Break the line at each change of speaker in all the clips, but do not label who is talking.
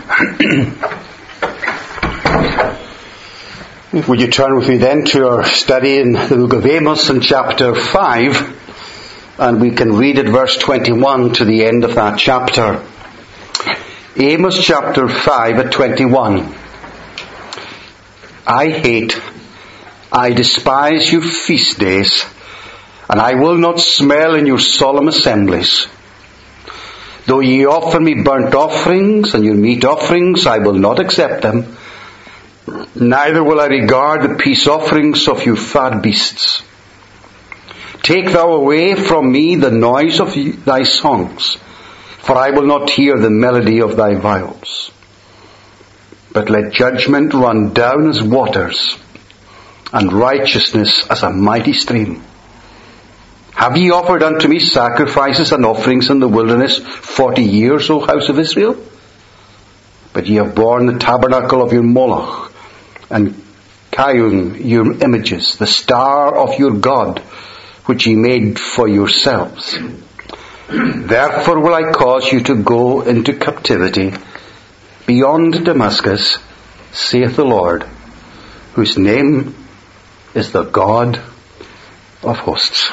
Would you turn with me then to our study in the book of Amos in chapter 5, and we can read at verse 21 to the end of that chapter. Amos chapter 5 at 21. I despise your feast days, and I will not smell in your solemn assemblies. Though ye offer me burnt offerings and your meat offerings, I will not accept them. Neither will I regard the peace offerings of your fat beasts. Take thou away from me the noise of thy songs, for I will not hear the melody of thy viols. But let judgment run down as waters, and righteousness as a mighty stream. Have ye offered unto me sacrifices and offerings in the wilderness 40 years, O house of Israel? But ye have borne the tabernacle of your Moloch, and Kayun your images, the star of your God, which ye made for yourselves. Therefore will I cause you to go into captivity beyond Damascus, saith the Lord, whose name is the God of hosts.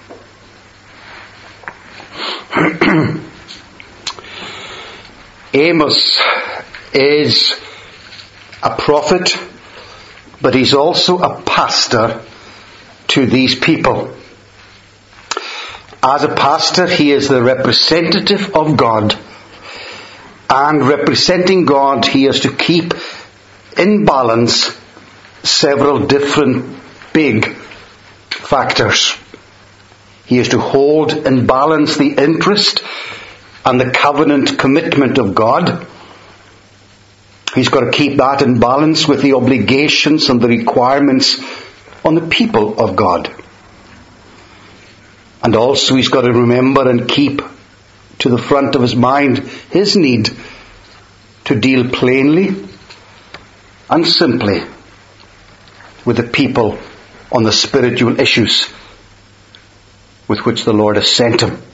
Amos is a prophet, but he's also a pastor to these people. As a pastor, he is the representative of God, and representing God, he has to keep in balance several different big factors. He has to hold in balance the interest and the covenant commitment of God. He's got to keep that in balance with the obligations and the requirements on the people of God. And also he's got to remember and keep to the front of his mind his need to deal plainly and simply with the people on the spiritual issues with which the Lord has sent him.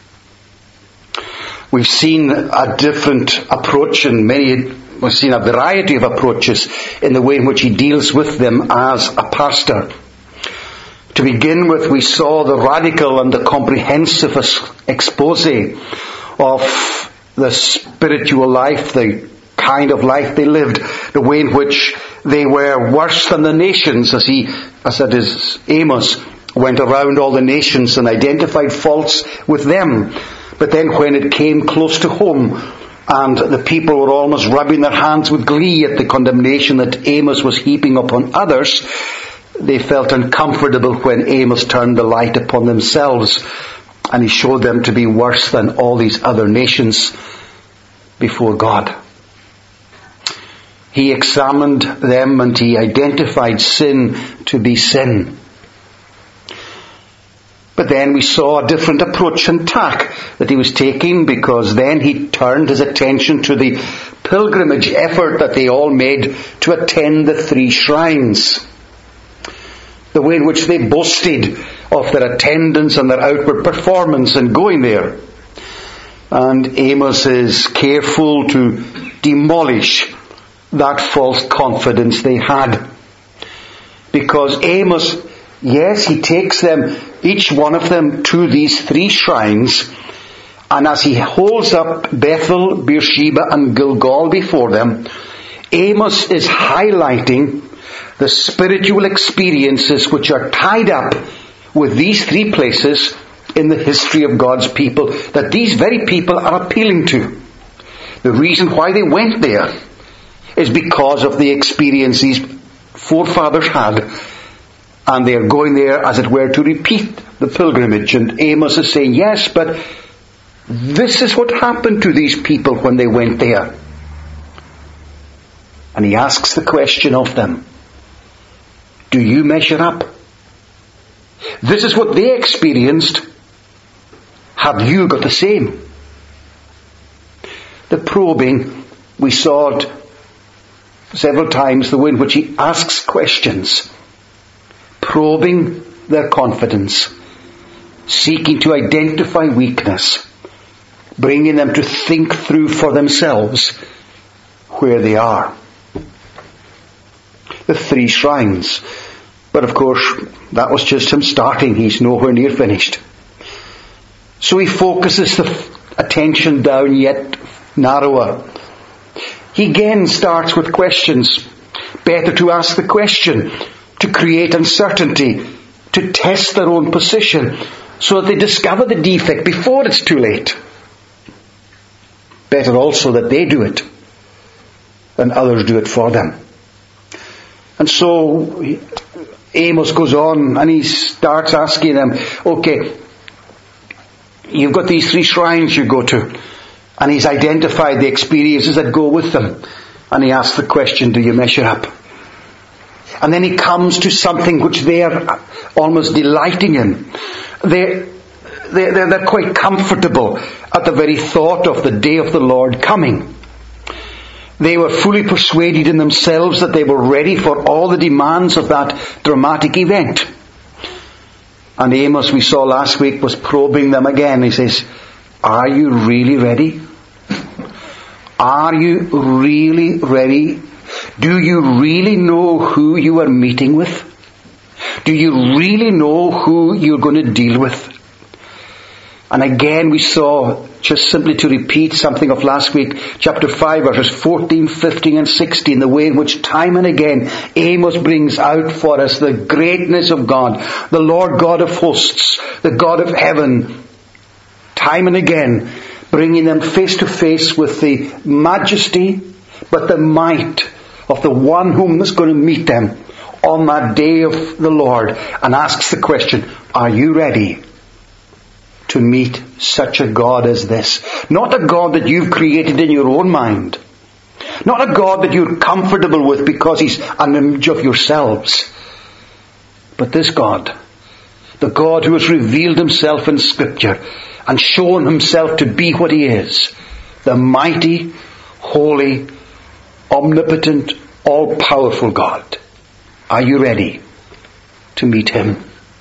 We've seen a different approach we've seen a variety of approaches in the way in which he deals with them as a pastor. To begin with, we saw the radical and the comprehensive expose of the spiritual life, the kind of life they lived, the way in which they were worse than the nations, as Amos went around all the nations and identified faults with them. But then when it came close to home, and the people were almost rubbing their hands with glee at the condemnation that Amos was heaping upon others, they felt uncomfortable when Amos turned the light upon themselves, and he showed them to be worse than all these other nations before God. He examined them and he identified sin to be sin. But then we saw a different approach and tack that he was taking, because then he turned his attention to the pilgrimage effort that they all made to attend the 3 shrines. The way in which they boasted of their attendance and their outward performance in going there. And Amos is careful to demolish that false confidence they had. Because Amos, yes, he takes them, each one of them, to these 3 shrines, and as he holds up Bethel, Beersheba and Gilgal before them, Amos is highlighting the spiritual experiences which are tied up with these 3 places in the history of God's people, that these very people are appealing to. The reason why they went there is because of the experience these forefathers had, and they are going there, as it were, to repeat the pilgrimage. And Amos is saying, yes, but this is what happened to these people when they went there. And he asks the question of them, do you measure up? This is what they experienced. Have you got the same? The probing, we saw it several times, the way in which he asks questions, probing their confidence, seeking to identify weakness, bringing them to think through for themselves where they are. The 3 shrines. But of course, that was just him starting. He's nowhere near finished. So he focuses the attention down yet narrower. He again starts with questions. Better to ask the question, to create uncertainty, to test their own position, so that they discover the defect before it's too late. Better also that they do it than others do it for them. And so Amos goes on and he starts asking them, okay, you've got these 3 shrines you go to, and he's identified the experiences that go with them. And he asks the question, do you measure up? And then he comes to something which they are almost delighting in. They're quite comfortable at the very thought of the day of the Lord coming. They were fully persuaded in themselves that they were ready for all the demands of that dramatic event. And Amos, we saw last week, was probing them again. He says, are you really ready? Are you really ready? Do you really know who you are meeting with? Do you really know who you're going to deal with? And again we saw, just simply to repeat something of last week, chapter 5 verses 14, 15 and 16, the way in which time and again Amos brings out for us the greatness of God, the Lord God of hosts, the God of heaven, time and again bringing them face to face with the majesty but the might of the one whom is going to meet them on that day of the Lord, and asks the question, are you ready to meet such a God as this? Not a God that you've created in your own mind. Not a God that you're comfortable with because He's an image of yourselves. But this God, the God who has revealed Himself in Scripture and shown Himself to be what He is, the mighty, holy, omnipotent, all-powerful God. Are you ready to meet Him?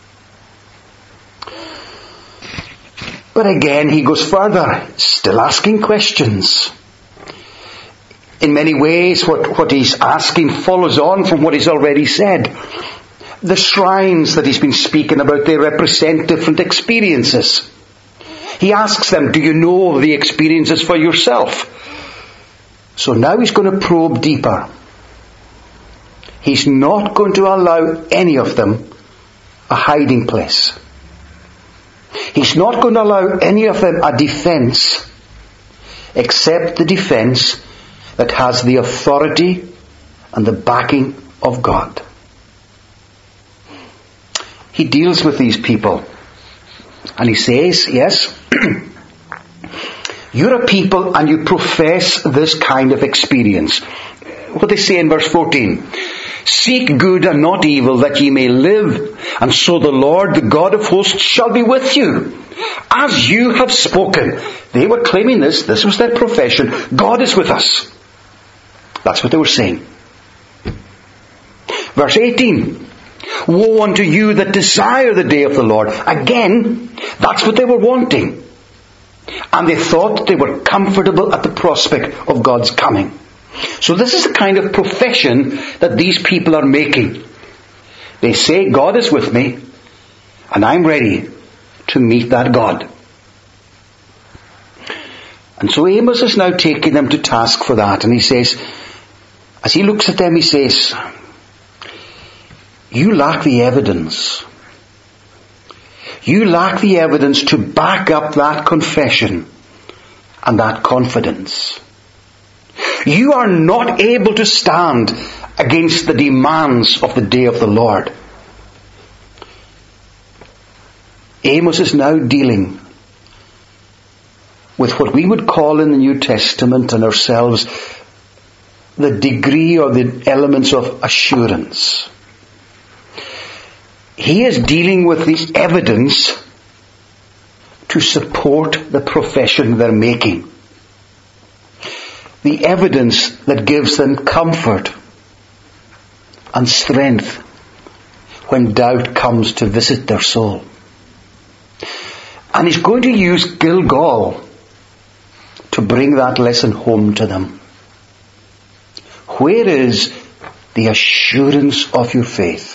But again, he goes further, still asking questions. In many ways, what he's asking follows on from what he's already said. The shrines that he's been speaking about, they represent different experiences. He asks them, do you know the experiences for yourself? So now he's going to probe deeper. He's not going to allow any of them a hiding place. He's not going to allow any of them a defense, except the defense that has the authority and the backing of God. He deals with these people and he says, yes, you're a people and you profess this kind of experience. What they say in verse 14, seek good and not evil, that ye may live, and so the Lord, the God of hosts, shall be with you, as you have spoken. They were claiming this. This was their profession. God is with us. That's what they were saying. Verse 18, woe unto you that desire the day of the Lord. Again, that's what they were wanting. And they thought they were comfortable at the prospect of God's coming. So this is the kind of profession that these people are making. They say, God is with me, and I'm ready to meet that God. And so Amos is now taking them to task for that. And he says, as he looks at them, he says, you lack the evidence. You lack the evidence to back up that confession and that confidence. You are not able to stand against the demands of the day of the Lord. Amos is now dealing with what we would call in the New Testament and ourselves the degree or the elements of assurance. He is dealing with the evidence to support the profession they're making. The evidence that gives them comfort and strength when doubt comes to visit their soul. And he's going to use Gilgal to bring that lesson home to them. Where is the assurance of your faith?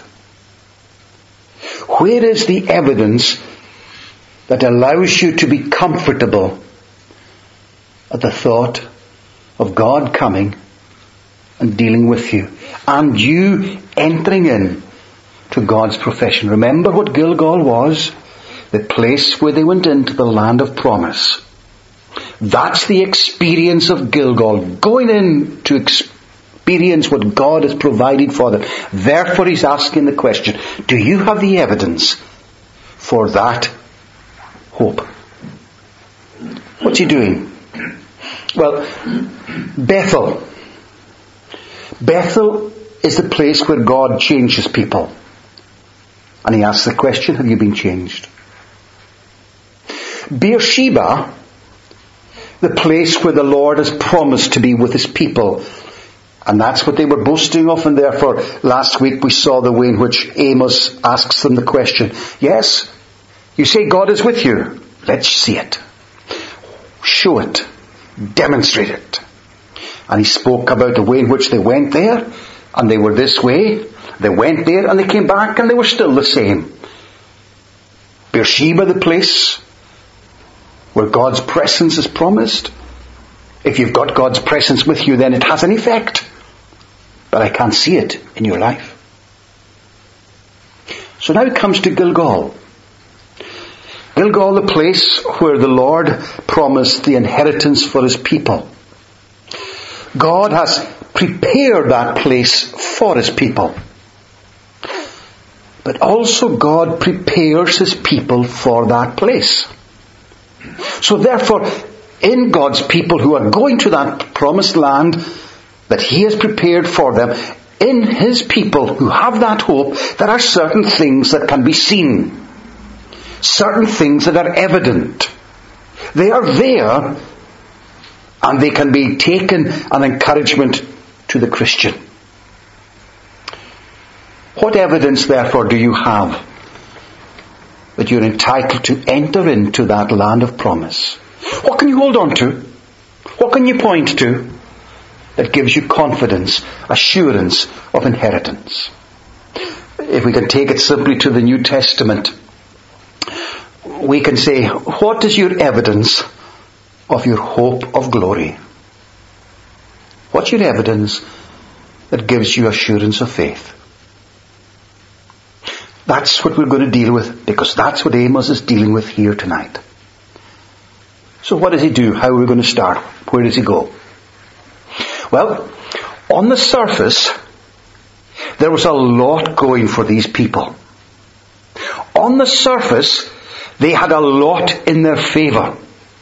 Where is the evidence that allows you to be comfortable at the thought of God coming and dealing with you, and you entering in to God's profession? Remember what Gilgal was? The place where they went into the land of promise. That's the experience of Gilgal, going in to experience what God has provided for them. Therefore he's asking the question, do you have the evidence for that hope? What's he doing? Well, Bethel. Bethel is the place where God changes people. And he asks the question, have you been changed? Beersheba, the place where the Lord has promised to be with his people. And that's what they were boasting of, and therefore last week we saw the way in which Amos asks them the question. Yes, you say God is with you. Let's see it. Show it. Demonstrate it. And he spoke about the way in which they went there, and they were this way. They went there and they came back and they were still the same. Beersheba, the place where God's presence is promised. If you've got God's presence with you, then it has an effect. But I can't see it in your life. So now it comes to Gilgal. Gilgal, the place where the Lord promised the inheritance for his people. God has prepared that place for his people. But also God prepares his people for that place. So therefore, in God's people who are going to that promised land that he has prepared for them, in his people who have that hope, there are certain things that can be seen. Certain things that are evident. They are there, and they can be taken an encouragement to the Christian. What evidence, therefore, do you have that you're entitled to enter into that land of promise? What can you hold on to? What can you point to that gives you confidence, assurance of inheritance? If we can take it simply to the New Testament, we can say, what is your evidence of your hope of glory? What's your evidence that gives you assurance of faith? That's what we're going to deal with, because that's what Amos is dealing with here tonight. So what does he do? How are we going to start? Where does he go? Well, on the surface, there was a lot going for these people. On the surface, they had a lot in their favour.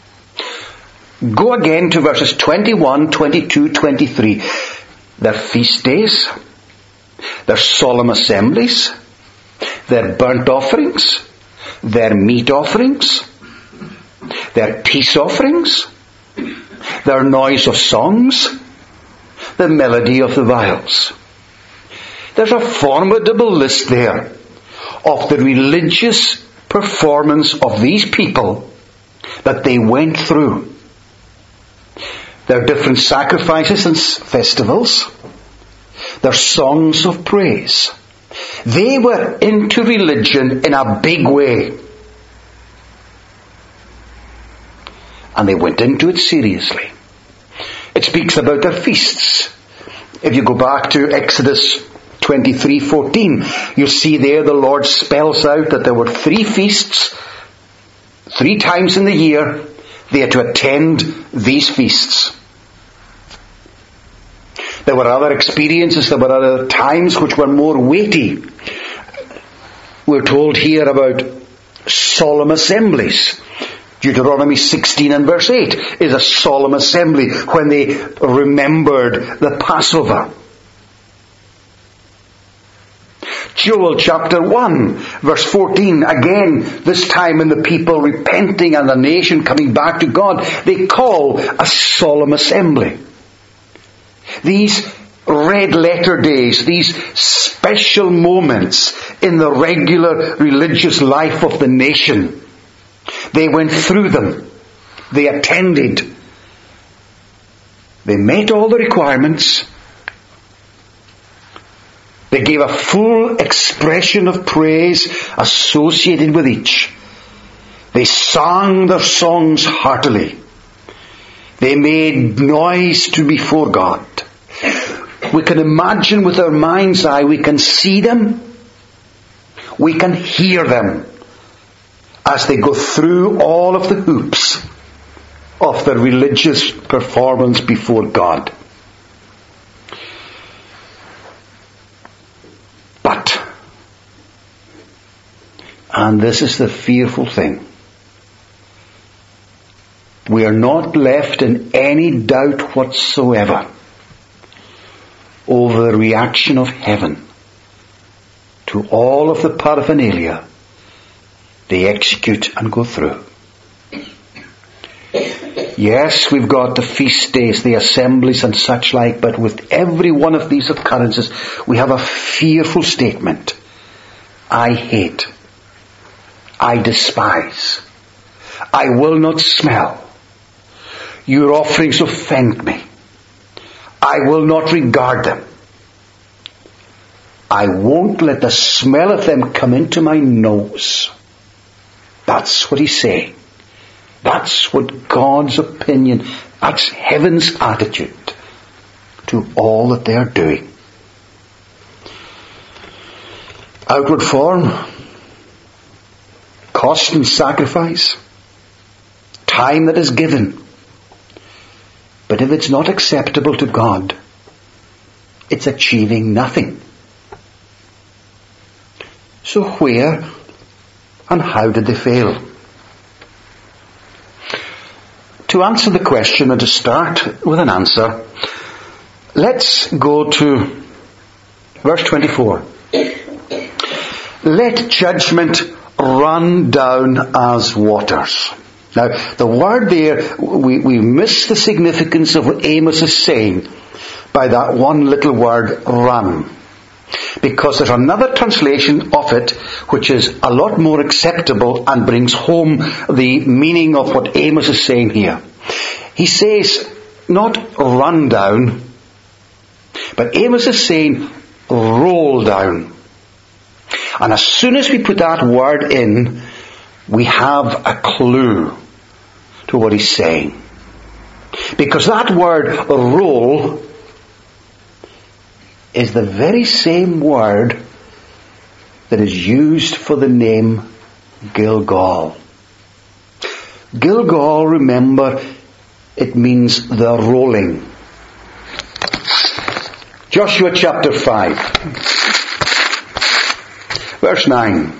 Go again to verses 21, 22, 23. Their feast days, their solemn assemblies, their burnt offerings, their meat offerings, their peace offerings, their noise of songs, the melody of the viols. There's a formidable list there of the religious performance of these people that they went through. Their different sacrifices and festivals, their songs of praise. They were into religion in a big way. And they went into it seriously. It speaks about their feasts. If you go back to Exodus 23:14, you'll see there the Lord spells out that there were 3 feasts, 3 times in the year they had to attend these feasts. There were other experiences, there were other times which were more weighty. We're told here about solemn assemblies. Deuteronomy 16 and verse 8 is a solemn assembly when they remembered the Passover. Joel chapter 1 verse 14, again, this time in the people repenting and the nation coming back to God, they call a solemn assembly. These red letter days, these special moments in the regular religious life of the nation, they went through them. They attended. They met all the requirements. gave a full expression of praise associated with each. They sang their songs heartily. They made noise before God. We can imagine with our mind's eye, we can see them, we can hear them as they go through all of the hoops of their religious performance before God. But, and this is the fearful thing, we are not left in any doubt whatsoever over the reaction of heaven to all of the paraphernalia they execute and go through. Yes, we've got the feast days, the assemblies and such like, but with every one of these occurrences, we have a fearful statement. I hate. I despise. I will not smell. Your offerings offend me. I will not regard them. I won't let the smell of them come into my nose. That's what he's saying. That's what God's opinion, that's heaven's attitude to all that they're doing. Outward form, cost and sacrifice, time that is given. But if it's not acceptable to God, it's achieving nothing. So where and how did they fail? To answer the question and to start with an answer, let's go to verse 24. Let judgment run down as waters. Now, the word there, we miss the significance of what Amos is saying by that one little word, run. Because there's another translation of it which is a lot more acceptable and brings home the meaning of what Amos is saying here. He says, not run down, but Amos is saying, roll down. And as soon as we put that word in, we have a clue to what he's saying. Because that word roll is the very same word that is used for the name Gilgal. Gilgal, remember, it means the rolling. Joshua chapter 5, verse 9.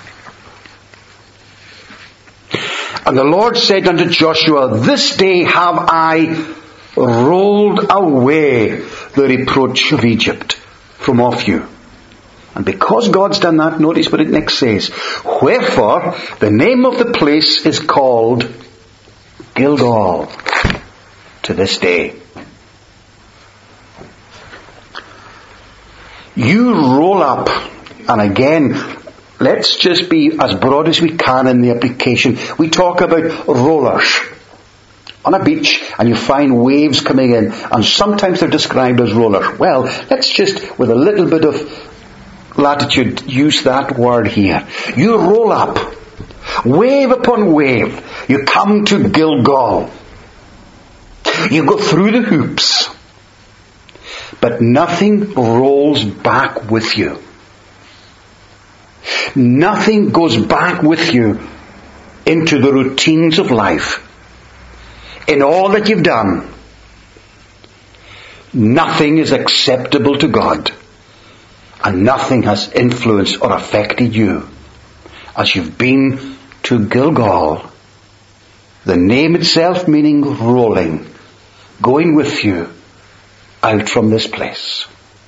And the Lord said unto Joshua, this day have I rolled away the reproach of Egypt from off you. And because God's done that, notice what it next says. Wherefore, the name of the place is called Gilgal to this day. You roll up, and again, let's just be as broad as we can in the application. We talk about rollers on a beach, and you find waves coming in, and sometimes they're described as rollers. Well, let's just, with a little bit of latitude, use that word here. You roll up, wave upon wave. You come to Gilgal. You go through the hoops, but nothing rolls back with you. Nothing goes back with you into the routines of life. In all that you've done, nothing is acceptable to God, and nothing has influenced or affected you as you've been to Gilgal. The name itself meaning rolling, going with you out from this place.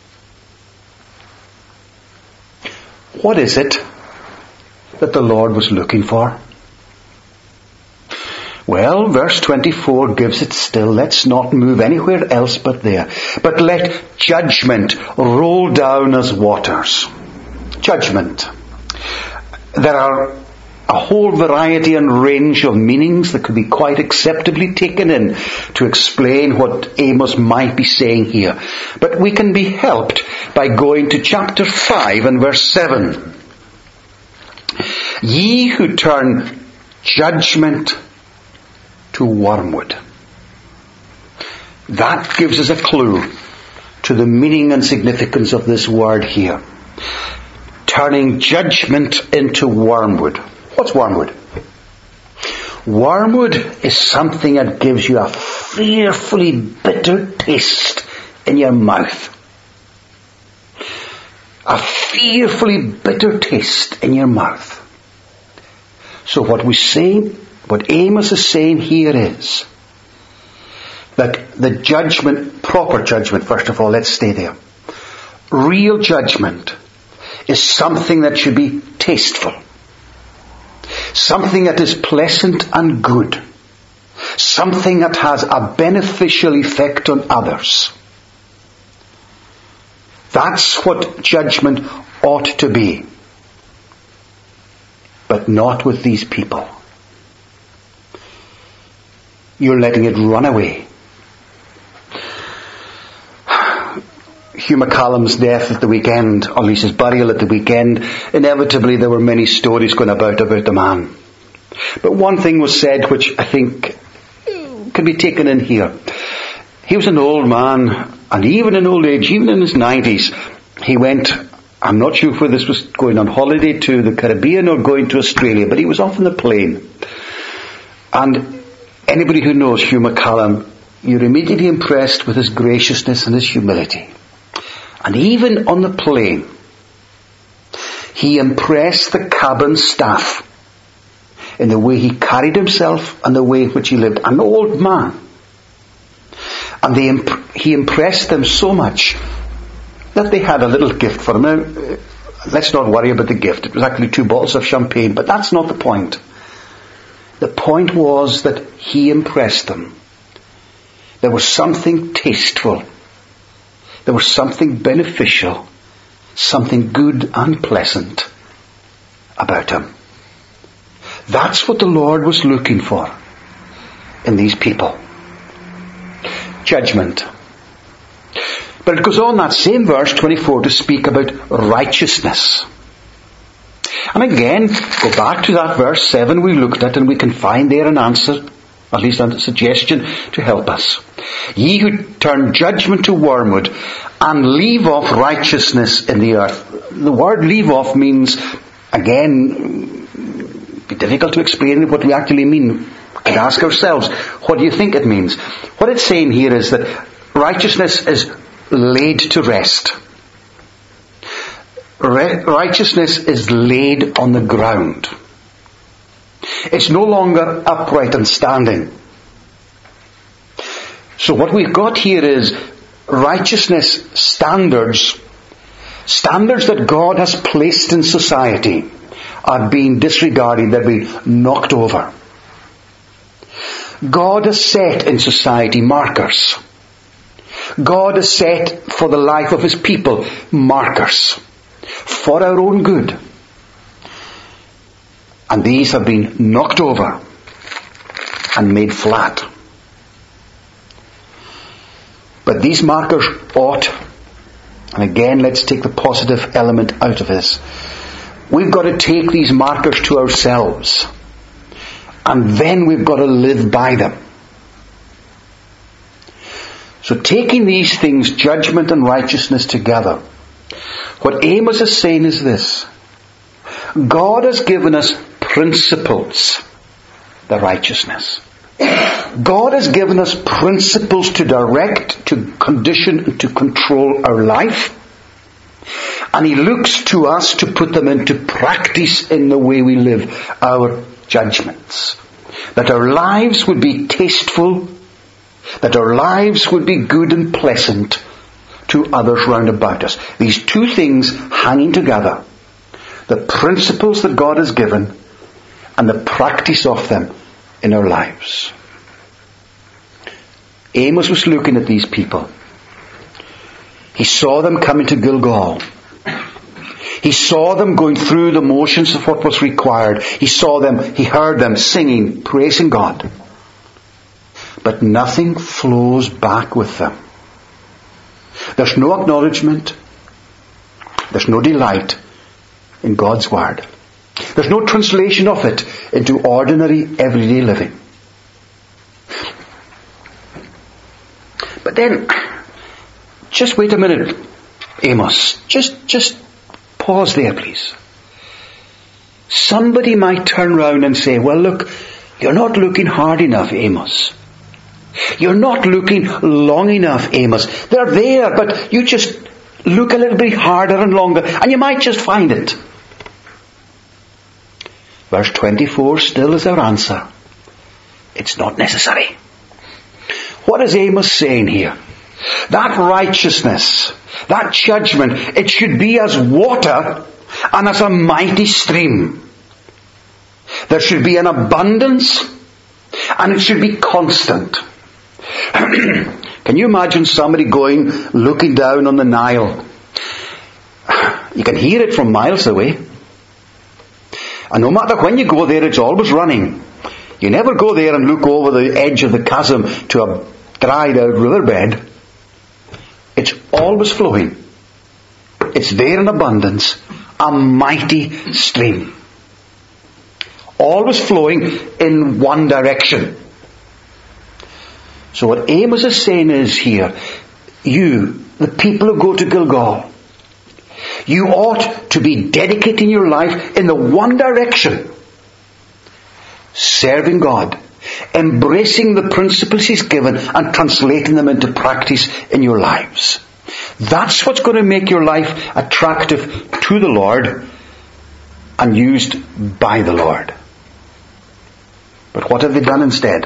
What is it that the Lord was looking for? Well, verse 24 gives it still. Let's not move anywhere else but there. But let judgment roll down as waters. Judgment. There are a whole variety and range of meanings that could be quite acceptably taken in to explain what Amos might be saying here. But we can be helped by going to chapter 5 and verse 7. Ye who turn judgment to wormwood. That gives us a clue to the meaning and significance of this word here. Turning judgment into wormwood. What's wormwood? Wormwood is something that gives you a fearfully bitter taste in your mouth. A fearfully bitter taste in your mouth. So what Amos is saying here is that the judgment, proper judgment, first of all, let's stay there. Real judgment is something that should be tasteful. Something that is pleasant and good. Something that has a beneficial effect on others. That's what judgment ought to be. But not with these people. You're letting it run away. Hugh McCallum's death at the weekend, or at least his burial at the weekend, inevitably there were many stories going about the man. But one thing was said which I think can be taken in here. He was an old man, and even in old age, even in his 90s, he went, I'm not sure whether this was going on holiday to the Caribbean or going to Australia, but he was off on the plane. And anybody who knows Hugh McCallum, you're immediately impressed with his graciousness and his humility. And even on the plane, he impressed the cabin staff in the way he carried himself and the way in which he lived. An old man. And he impressed them so much that they had a little gift for him. Now, let's not worry about the gift. It was actually 2 bottles of champagne, but that's not the point. The point was that he impressed them. There was something tasteful. There was something beneficial, something good and pleasant about him. That's what the Lord was looking for in these people. Judgment. But it goes on, that same verse 24, to speak about righteousness. And again, go back to that verse 7 we looked at, and we can find there an answer, at least a suggestion to help us. Ye who turn judgment to wormwood and leave off righteousness in the earth. The word leave off means, again, be difficult to explain what we actually mean. We could ask ourselves, what do you think it means? What it's saying here is that righteousness is laid to rest. Righteousness is laid on the ground. It's no longer upright and standing. So what we've got here is righteousness standards that God has placed in society are being disregarded, they're being knocked over. God has set in society markers. God has set for the life of His people markers for our own good. And these have been knocked over and made flat. But these markers ought, and again let's take the positive element out of this, we've got to take these markers to ourselves, and then we've got to live by them. So taking these things, judgment and righteousness together, what Amos is saying is this: God has given us principles, the righteousness. God has given us principles to direct, to condition, and to control our life. And He looks to us to put them into practice in the way we live our judgments. That our lives would be tasteful, that our lives would be good and pleasant to others round about us. These two things hanging together. The principles that God has given and the practice of them in our lives. Amos was looking at these people. He saw them coming to Gilgal. He saw them going through the motions of what was required. He heard them singing, praising God. But nothing flows back with them. There's no acknowledgement. There's no delight in God's Word. There's no translation of it into ordinary, everyday living. But then, just wait a minute, Amos. Just pause there, please. Somebody might turn round and say, well, look, you're not looking hard enough, Amos. You're not looking long enough, Amos. They're there, but you just look a little bit harder and longer, and you might just find it. Verse 24 still is our answer. It's not necessary. What is Amos saying here? That righteousness, that judgment, it should be as water and as a mighty stream. There should be an abundance and it should be constant. Can you imagine somebody looking down on the Nile? You can hear it from miles away. And no matter when you go there, it's always running. You never go there and look over the edge of the chasm to a dried out riverbed. It's always flowing. It's there in abundance. A mighty stream. Always flowing in one direction. So what Amos is saying is here, you, the people who go to Gilgal, you ought to be dedicating your life in the one direction. Serving God. Embracing the principles He's given and translating them into practice in your lives. That's what's going to make your life attractive to the Lord and used by the Lord. But what have they done instead?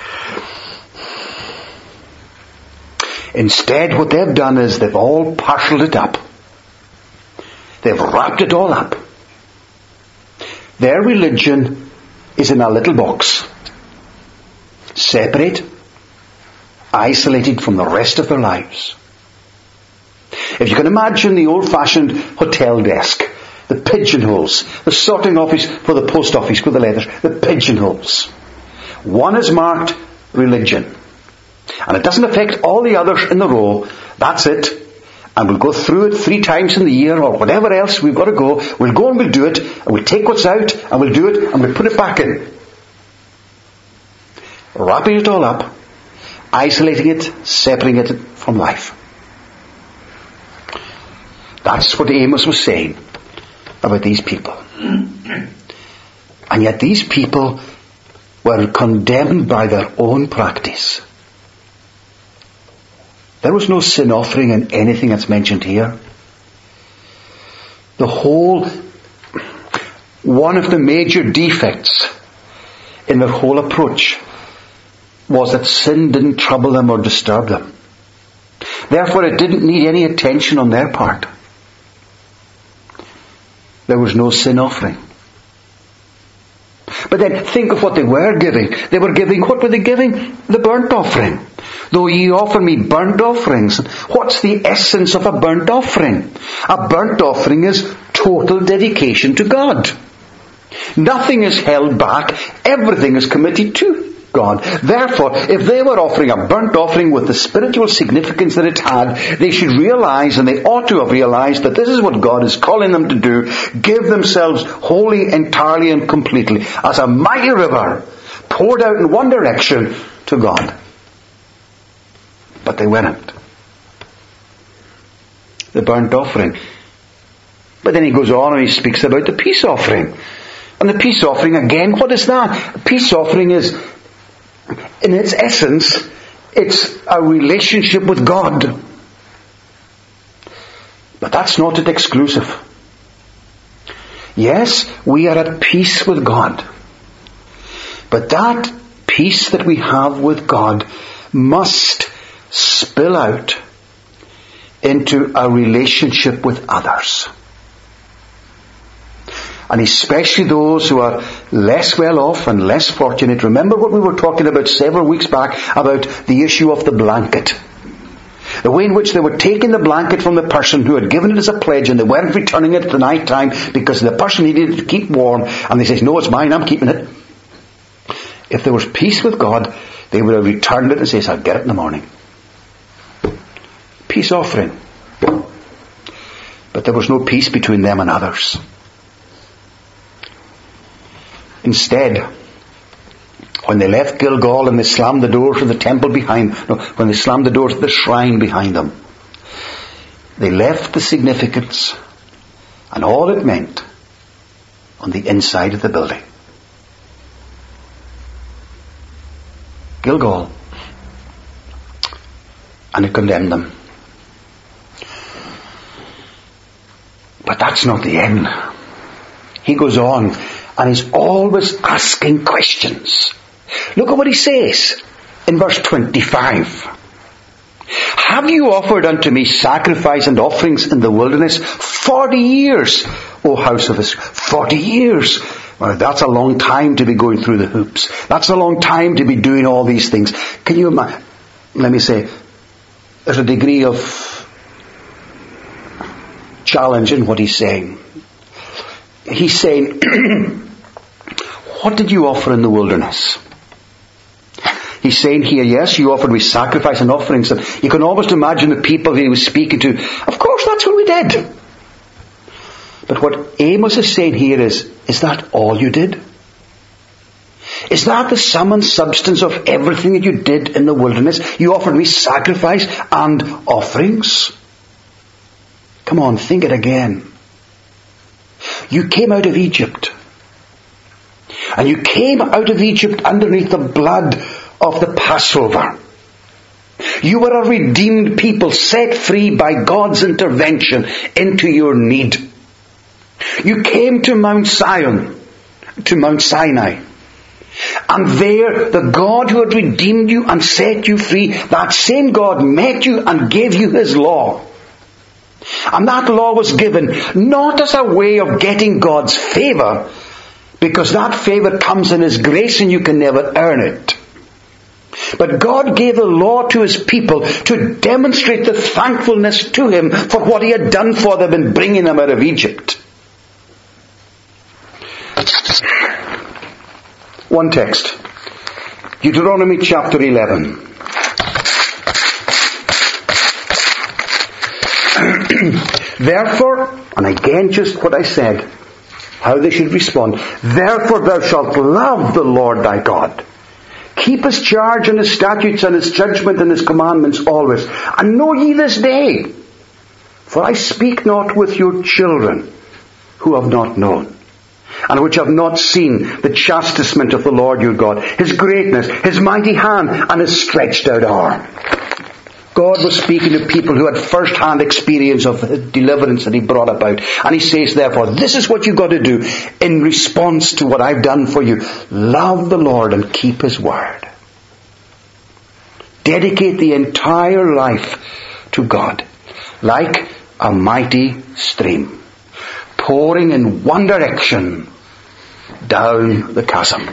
Instead, what they've done is they've all parceled it up. They've wrapped it all up. Their religion is in a little box. Separate, isolated from the rest of their lives. If you can imagine the old-fashioned hotel desk, the pigeonholes, the sorting office for the post office with the letters, the pigeonholes. One is marked religion. And it doesn't affect all the others in the row. That's it. And we'll go through it 3 times in the year or whatever else we've got to go. We'll go and we'll do it. And we'll take what's out and we'll do it and we'll put it back in. Wrapping it all up, isolating it, separating it from life. That's what Amos was saying about these people. And yet these people were condemned by their own practice. There was no sin offering in anything that's mentioned here. One of the major defects in their whole approach was that sin didn't trouble them or disturb them. Therefore, it didn't need any attention on their part. There was no sin offering. But then think of what they were giving. What were they giving? The burnt offering. Though ye offer me burnt offerings. What's the essence of a burnt offering? A burnt offering is total dedication to God. Nothing is held back. Everything is committed to God. Therefore, if they were offering a burnt offering with the spiritual significance that it had, they should realize, and they ought to have realized, that this is what God is calling them to do. Give themselves wholly, entirely, and completely as a mighty river poured out in one direction to God. But they weren't. The burnt offering. But then he goes on and he speaks about the peace offering. And the peace offering, again, what is that? A peace offering is, in its essence, it's a relationship with God. But that's not it exclusive. Yes, we are at peace with God. But that peace that we have with God must spill out into a relationship with others. And especially those who are less well off and less fortunate. Remember what we were talking about several weeks back about the issue of the blanket. The way in which they were taking the blanket from the person who had given it as a pledge, and they weren't returning it at the night time because the person needed it to keep warm, and they said, no, it's mine, I'm keeping it. If there was peace with God, they would have returned it and says, I'll get it in the morning. Peace offering. But there was no peace between them and others. Instead, when they left Gilgal and they slammed the doors of the temple when they slammed the doors of the shrine behind them, they left the significance and all it meant on the inside of the building. Gilgal. And it condemned them. But that's not the end. He goes on and he's always asking questions. Look at what he says in verse 25. Have you offered unto me sacrifice and offerings in the wilderness 40 years, O house of Israel? 40 years. Well, that's a long time to be going through the hoops. That's a long time to be doing all these things. Can you imagine? Let me say, there's a degree of challenge in what he's saying. He's saying, what did you offer in the wilderness? He's saying here, yes, you offered me sacrifice and offerings. And you can almost imagine the people he was speaking to. Of course, that's what we did. But what Amos is saying here is that all you did? Is that the sum and substance of everything that you did in the wilderness? You offered me sacrifice and offerings? Come on, think it again. You came out of Egypt. And you came out of Egypt underneath the blood of the Passover. You were a redeemed people set free by God's intervention into your need. You came to Mount Zion, to Mount Sinai. And there, the God who had redeemed you and set you free, that same God met you and gave you His law. And that law was given not as a way of getting God's favour, because that favour comes in His grace and you can never earn it. But God gave the law to His people to demonstrate the thankfulness to Him for what He had done for them in bringing them out of Egypt. One text. Deuteronomy chapter 11. Therefore, and again just what I said, how they should respond. Therefore thou shalt love the Lord thy God. Keep His charge and His statutes and His judgment and His commandments always. And know ye this day, for I speak not with your children who have not known, and which have not seen the chastisement of the Lord your God, His greatness, His mighty hand, and His stretched out arm. God was speaking to people who had first-hand experience of the deliverance that He brought about. And He says, therefore, this is what you've got to do in response to what I've done for you. Love the Lord and keep His word. Dedicate the entire life to God, like a mighty stream, pouring in one direction down the chasm.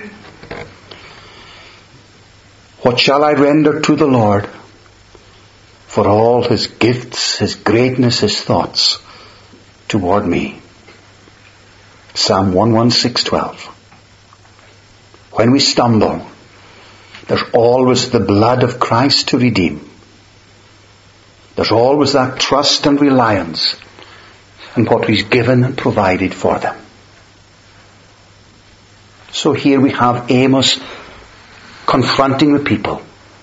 What shall I render to the Lord for all His gifts, His greatness, His thoughts toward me? Psalm 116:12. When we stumble, there's always the blood of Christ to redeem. There's always that trust and reliance in what He's given and provided for them. So here we have Amos confronting the people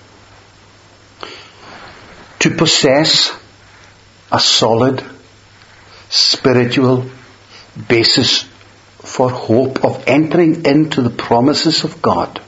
to possess a solid spiritual basis for hope of entering into the promises of God.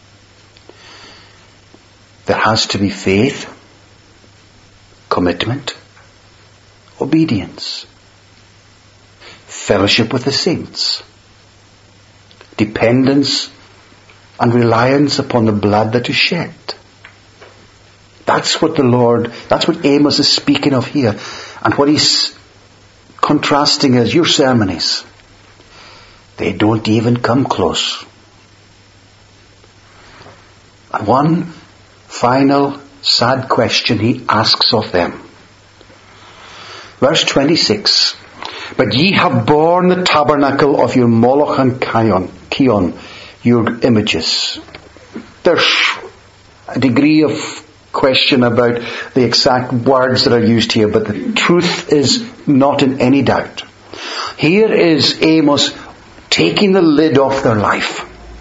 There has to be faith, commitment, obedience, fellowship with the saints, dependence and reliance upon the blood that is shed. That's what Amos is speaking of here. And what he's contrasting is your ceremonies. They don't even come close. And one final sad question he asks of them. Verse 26. But ye have borne the tabernacle of your Moloch and Kion, your images. There's a degree of question about the exact words that are used here, but the truth is not in any doubt. Here is Amos taking the lid off their life.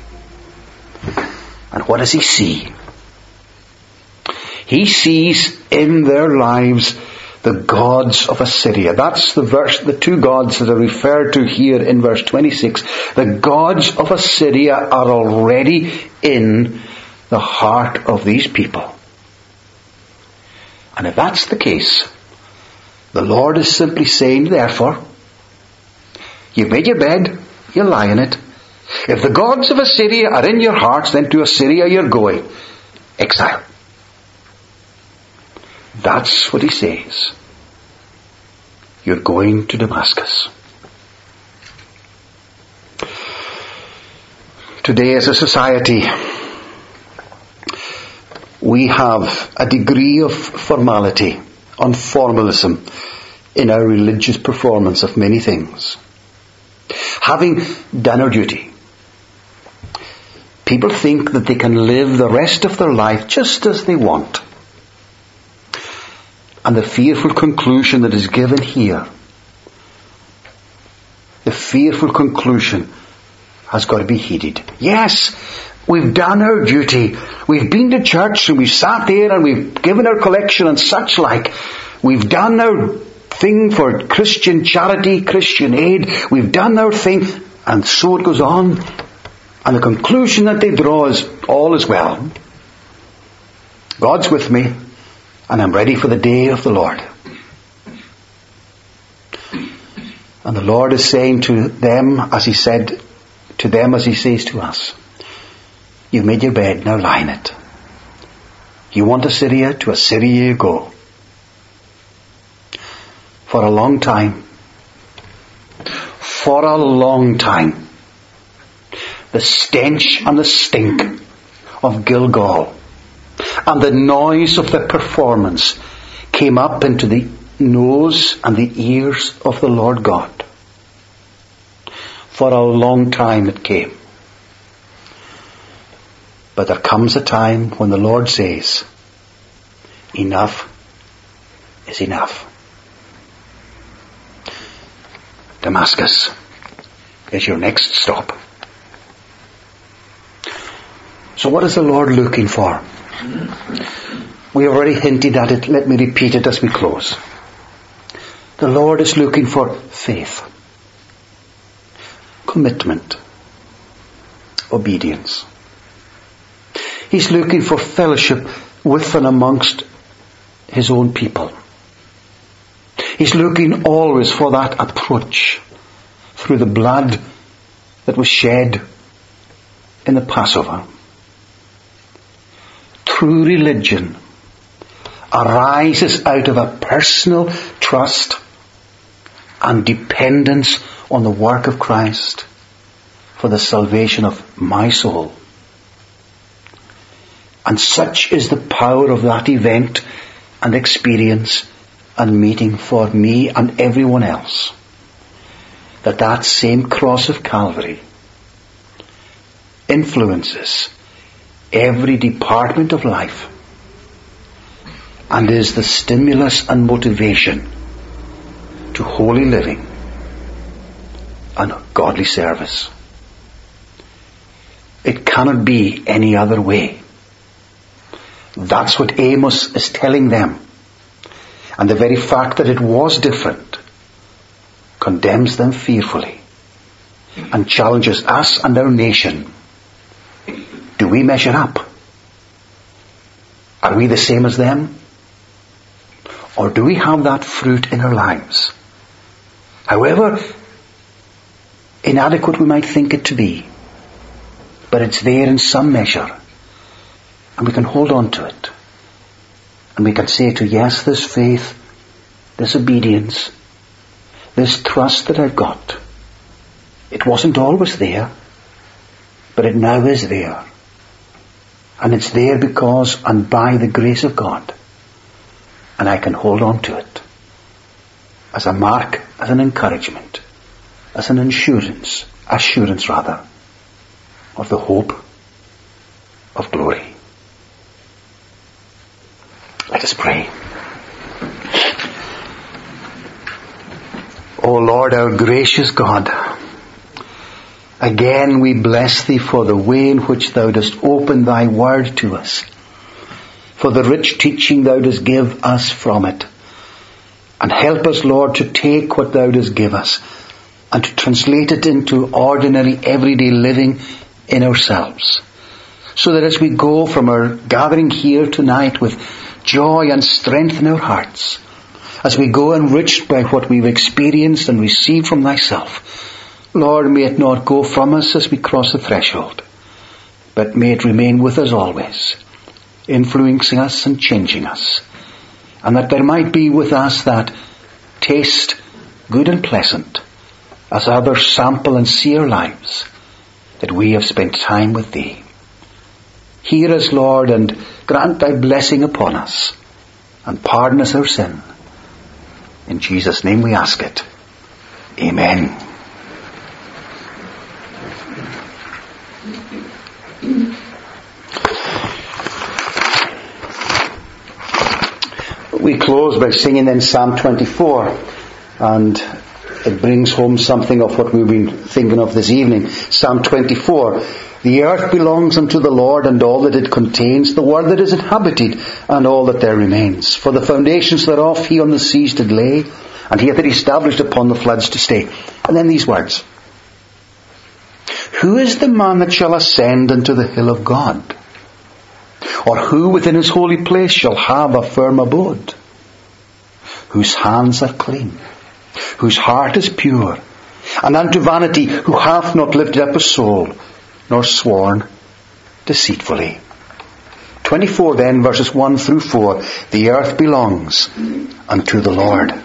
And what does he see? He sees in their lives the gods of Assyria. That's the two gods that are referred to here in verse 26. The gods of Assyria are already in the heart of these people. And if that's the case, the Lord is simply saying, therefore, you've made your bed, you lie in it. If the gods of Assyria are in your hearts, then to Assyria you're going. Exile. That's what he says. You're going to Damascus. Today as a society, we have a degree of formality and formalism in our religious performance of many things. Having done our duty, people think that they can live the rest of their life just as they want. And the fearful conclusion that is given here, the fearful conclusion has got to be heeded. Yes, we've done our duty. We've been to church and we've sat there and we've given our collection and such like. We've done our thing for Christian charity, Christian aid. We've done our thing, and so it goes on. And the conclusion that they draw is, all is well. God's with me, and I'm ready for the day of the Lord. And the Lord is saying to them, as he said to them, as he says to us, you've made your bed, now lie in it. You want Assyria, to Assyria you go. For a long time, the stench and the stink of Gilgal and the noise of the performance came up into the nose and the ears of the Lord God. For a long time it came. But there comes a time when the Lord says, enough is enough. Damascus is your next stop. So what is the Lord looking for? We have already hinted at it. Let me repeat it as we close. The Lord is looking for faith, commitment, obedience. He's looking for fellowship with and amongst his own people. He's looking always for that approach through the blood that was shed in the Passover. True religion arises out of a personal trust and dependence on the work of Christ for the salvation of my soul. And such is the power of that event and experience and meeting for me and everyone else, that same cross of Calvary influences every department of life and is the stimulus and motivation to holy living and godly service. It cannot be any other way. That's what Amos is telling them. And the very fact that it was different condemns them fearfully and challenges us and our nation. Do we measure up? Are we the same as them? Or do we have that fruit in our lives? However inadequate we might think it to be, but it's there in some measure, and we can hold on to it. And we can say to, yes, this faith, this obedience, this trust that I've got, it wasn't always there, but it now is there. And it's there because and by the grace of God. And I can hold on to it as a mark, as an encouragement, as an assurance of the hope of glory. Let us pray. O Lord, our gracious God, again we bless Thee for the way in which Thou dost open Thy word to us, for the rich teaching Thou dost give us from it. And help us, Lord, to take what Thou dost give us and to translate it into ordinary, everyday living in ourselves. So that as we go from our gathering here tonight with joy and strength in our hearts, as we go enriched by what we've experienced and received from Thyself, Lord, may it not go from us as we cross the threshold, but may it remain with us always, influencing us and changing us, and that there might be with us that taste good and pleasant as others sample and see our lives, that we have spent time with Thee. Hear us, Lord, and grant Thy blessing upon us, and pardon us our sin. In Jesus' name we ask it. Amen. We close by singing then Psalm 24, and it brings home something of what we've been thinking of this evening. Psalm 24. The earth belongs unto the Lord, and all that it contains, the world that is inhabited, and all that there remains. For the foundations thereof He on the seas did lay, and He hath it established upon the floods to stay. And then these words. Who is the man that shall ascend unto the hill of God? Or who within His holy place shall have a firm abode? Whose hands are clean, whose heart is pure, and unto vanity, who hath not lifted up a soul, nor sworn deceitfully. 24 then, verses 1 through 4. The earth belongs unto the Lord.